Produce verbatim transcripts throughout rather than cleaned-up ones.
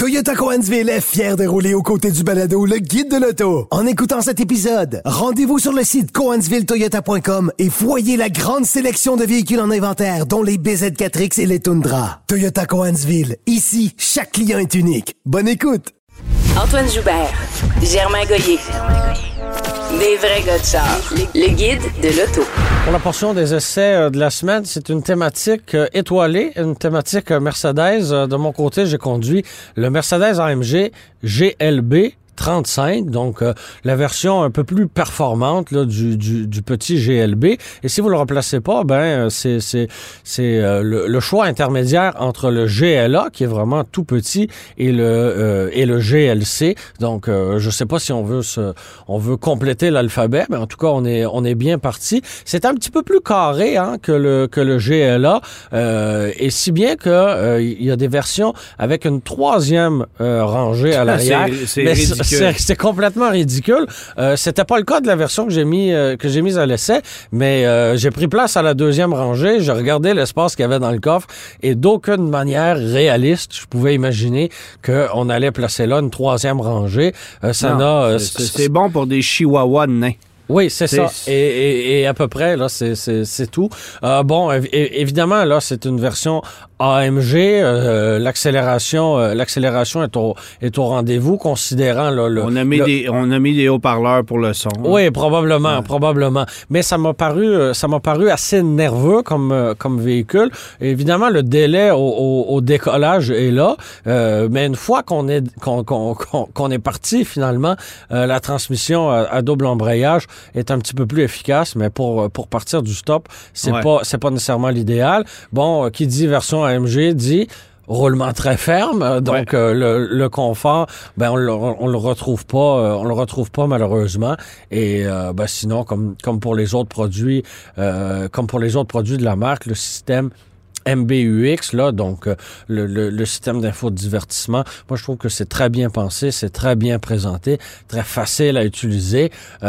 Toyota Cohensville est fier de rouler aux côtés du balado Le Guide de l'auto. En écoutant cet épisode, rendez-vous sur le site cohensville toyota point com et voyez la grande sélection de véhicules en inventaire, dont les B Z quatre X et les Tundra. Toyota Cohensville. Ici, chaque client est unique. Bonne écoute. Antoine Joubert, Germain Goyer. Des vrais gars de char. Le Guide de l'auto. Pour la portion des essais de la semaine, c'est une thématique étoilée, une thématique Mercedes. De mon côté, j'ai conduit le Mercedes A M G G L B trente-cinq, donc euh, la version un peu plus performante là, du, du, du petit G L B. Et si vous le remplacez pas, ben c'est c'est c'est euh, le, le choix intermédiaire entre le G L A qui est vraiment tout petit et le euh, et le G L C. Donc euh, je sais pas si on veut se on veut compléter l'alphabet, mais en tout cas on est on est bien parti. C'est un petit peu plus carré hein, que le que le G L A euh, et si bien que euh, il y a des versions avec une troisième euh, rangée à l'arrière. C'est, c'est C'est, c'est complètement ridicule. Euh, c'était pas le cas de la version que j'ai mis euh, que j'ai mise à l'essai, mais euh, j'ai pris place à la deuxième rangée. J'ai regardé l'espace qu'il y avait dans le coffre et d'aucune manière réaliste, je pouvais imaginer qu'on allait placer là une troisième rangée. Euh, ça non, n'a. Euh, c'est, c'est, c'est bon pour des chihuahuas de nains. Oui, c'est, c'est ça. Et, et, et à peu près, là, c'est, c'est, c'est tout. Euh, bon, év- évidemment, là, c'est une version A M G. Euh, l'accélération, euh, l'accélération est au, est au rendez-vous, considérant là, le. On a mis le... des, on a mis des haut-parleurs pour le son. Oui, probablement, ouais. probablement. Mais ça m'a paru, ça m'a paru assez nerveux comme, comme véhicule. Évidemment, le délai au, au, au décollage est là, euh, mais une fois qu'on est, qu'on, qu'on, qu'on, qu'on est parti finalement, euh, la transmission à, à double embrayage est un petit peu plus efficace, mais pour pour partir du stop, c'est ouais. pas c'est pas nécessairement l'idéal. Bon, qui dit version A M G dit roulement très ferme, donc ouais. euh, le, le confort, ben on le, on le retrouve pas, euh, on le retrouve pas malheureusement. Et euh, ben sinon, comme comme pour les autres produits, euh, comme pour les autres produits de la marque, le système M B U X, là, donc euh, le, le, le système d'infodivertissement, moi je trouve que c'est très bien pensé, c'est très bien présenté, très facile à utiliser.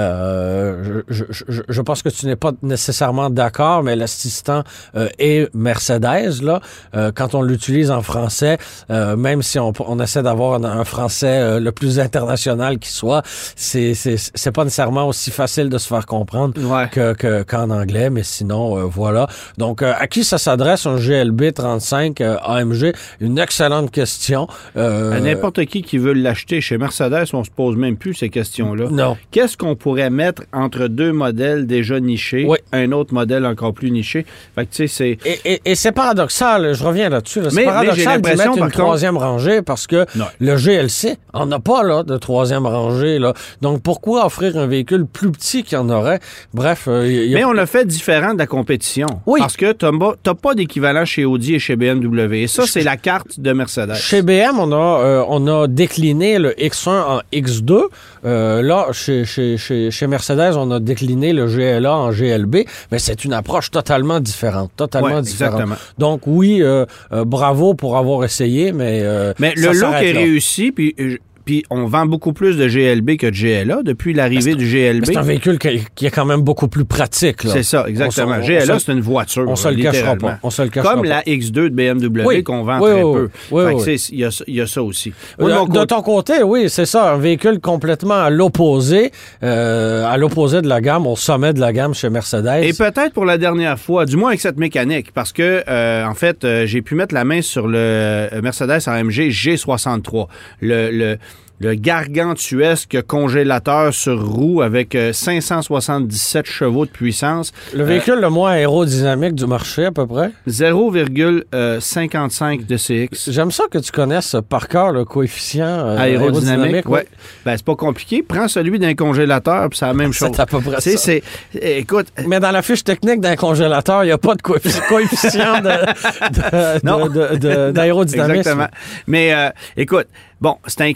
Euh, je, je, je, je pense que tu n'es pas nécessairement d'accord, mais l'assistant euh, est Mercedes, là, euh, quand on l'utilise en français, euh, même si on, on essaie d'avoir un, un français euh, le plus international qui soit, c'est, c'est, c'est pas nécessairement aussi facile de se faire comprendre ouais. que, que, qu'en anglais, mais sinon, euh, voilà. Donc, euh, à qui ça s'adresse, un G L B trente-cinq euh, A M G? Une excellente question. Euh, à n'importe qui qui veut l'acheter chez Mercedes, on se pose même plus ces questions-là. Non. Qu'est-ce qu'on pourrait mettre entre deux modèles déjà nichés, oui. un autre modèle encore plus niché? Fait que, tu sais, c'est... Et, et, et c'est paradoxal, je reviens là-dessus, là, c'est mais, paradoxal mais de mettre une contre... troisième rangée parce que non. le G L C en a pas là, de troisième rangée. Là. Donc, pourquoi offrir un véhicule plus petit qu'il y en aurait? Bref... Euh, y a... Mais on l'a fait différent de la compétition. Oui. Parce que tu n'as pas d'équivalent chez Audi et chez B M W. Et ça, c'est la carte de Mercedes. Chez B M, on a, euh, on a décliné le X un en X deux. Euh, là, chez, chez, chez, chez Mercedes, on a décliné le G L A en G L B. Mais c'est une approche totalement différente. Totalement ouais, différente. Exactement. Donc, oui, euh, euh, bravo pour avoir essayé, mais... Euh, mais le look est là. Réussi, puis... Je... Puis on vend beaucoup plus de G L B que de G L A depuis l'arrivée du G L B. C'est un véhicule qui, qui est quand même beaucoup plus pratique. Là. C'est ça, exactement. On, on, G L A, on, c'est une voiture. On se le cachera pas. On se le cachera Comme pas. la X deux de B M W oui. qu'on vend oui, très oui, peu. Oui, oui, oui. Il y, y a ça aussi. Oui, de, de ton côté, oui, c'est ça. Un véhicule complètement à l'opposé, euh, à l'opposé de la gamme, au sommet de la gamme chez Mercedes. Et peut-être pour la dernière fois, du moins avec cette mécanique, parce que, euh, en fait, euh, j'ai pu mettre la main sur le Mercedes A M G G soixante-trois. Le... le Le gargantuesque congélateur sur roue avec euh, cinq cent soixante-dix-sept chevaux de puissance. Le véhicule euh, le moins aérodynamique du marché, à peu près. zéro virgule cinquante-cinq de C X. J'aime ça que tu connaisses par cœur le coefficient euh, aérodynamique. aérodynamique oui. Ouais. Ben, c'est pas compliqué. Prends celui d'un congélateur, puis c'est la même chose. C'est à peu près ça. C'est, écoute... Mais dans la fiche technique d'un congélateur, il n'y a pas de coefficient de, de, non. de, de, de, d'aérodynamisme. Exactement. Mais euh, écoute, bon, c'est un camion qui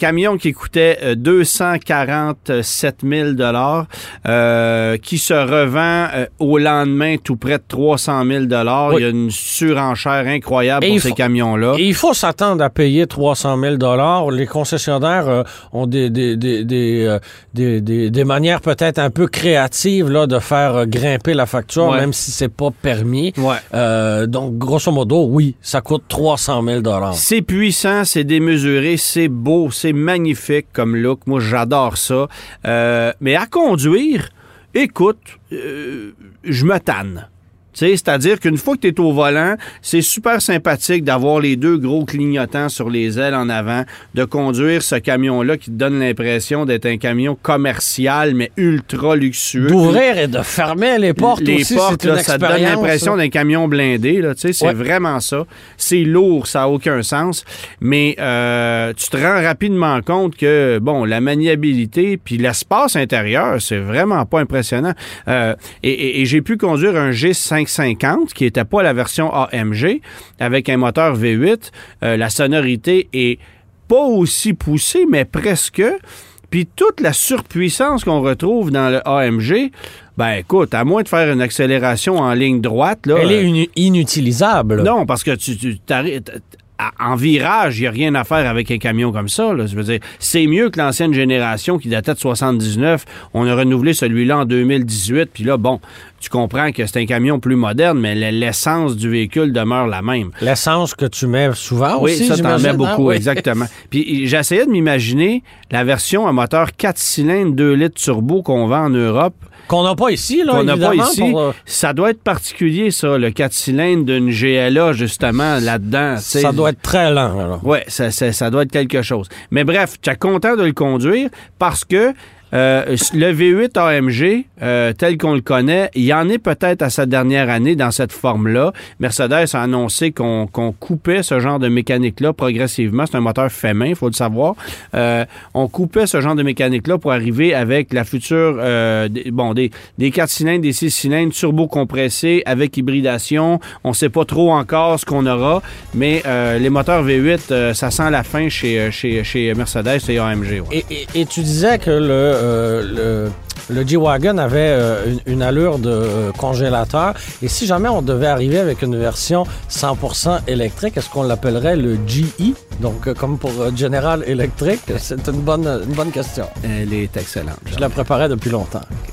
qui coûtait euh, deux cent quarante-sept mille dollars, euh, qui se revend euh, au lendemain tout près de trois cent mille dollars. Oui. Il y a une surenchère incroyable et pour ces faut, camions-là. Et il faut s'attendre à payer trois cent mille dollars. Les concessionnaires euh, ont des, des, des, des, euh, des, des, des manières peut-être un peu créatives là, de faire euh, grimper la facture, ouais. même si c'est pas permis. Ouais. Euh, donc, grosso modo, oui, ça coûte trois cent mille dollars. C'est puissant, c'est démesuré, c'est beau, c'est magnifique comme look. Moi, j'adore ça. Euh, mais à conduire, écoute, euh, je me tanne. T'sais, c'est-à-dire qu'une fois que tu es au volant, c'est super sympathique d'avoir les deux gros clignotants sur les ailes en avant, de conduire ce camion-là qui te donne l'impression d'être un camion commercial, mais ultra luxueux. D'ouvrir et de fermer les portes les aussi, portes, c'est une là, ça te donne l'impression d'un camion blindé. Là, c'est ouais. vraiment ça. C'est lourd, ça n'a aucun sens. Mais euh, tu te rends rapidement compte que, bon, la maniabilité puis l'espace intérieur, c'est vraiment pas impressionnant. Euh, et, et, et j'ai pu conduire un G cinq cinquante, qui n'était pas la version A M G, avec un moteur V huit. Euh, la sonorité est pas aussi poussée, mais presque. Puis toute la surpuissance qu'on retrouve dans le A M G, ben écoute, à moins de faire une accélération en ligne droite... là, elle est in- inutilisable. Non, parce que tu, tu t'arrêtes... En virage, il n'y a rien à faire avec un camion comme ça. Là. Je veux dire, c'est mieux que l'ancienne génération qui datait de soixante-dix-neuf. On a renouvelé celui-là en deux mille dix-huit. Puis là, bon, tu comprends que c'est un camion plus moderne, mais l'essence du véhicule demeure la même. L'essence que tu mets souvent oui, aussi, Oui, ça t'en mets beaucoup, oui. exactement. Puis j'essayais de m'imaginer la version à moteur quatre cylindres, deux litres turbo qu'on vend en Europe. Qu'on n'a pas ici, là, Qu'on n'a pas ici. Pour... Ça doit être particulier, ça, le quatre cylindres d'une G L A, justement, là-dedans. Ça t'sais. Doit être très lent, alors. Oui, ça, ça, ça doit être quelque chose. Mais bref, tu es content de le conduire parce que Euh, le V huit A M G, euh, tel qu'on le connaît, il y en est peut-être à sa dernière année dans cette forme-là. Mercedes a annoncé qu'on, qu'on coupait ce genre de mécanique-là progressivement. C'est un moteur fait main, il faut le savoir. Euh, on coupait ce genre de mécanique-là pour arriver avec la future, euh, des, bon, des, des quatre cylindres, des six cylindres, turbo-compressés, avec hybridation. On ne sait pas trop encore ce qu'on aura, mais euh, les moteurs V huit, euh, ça sent la fin chez, chez, chez Mercedes et A M G. Ouais. Et, et, et tu disais que le Euh, le, le G-Wagon avait euh, une, une allure de euh, congélateur. Et si jamais on devait arriver avec une version cent pour cent électrique, est-ce qu'on l'appellerait le G E? Donc, euh, comme pour euh, General Electric, c'est une bonne, une bonne question. Elle est excellente. Je la préparais depuis longtemps.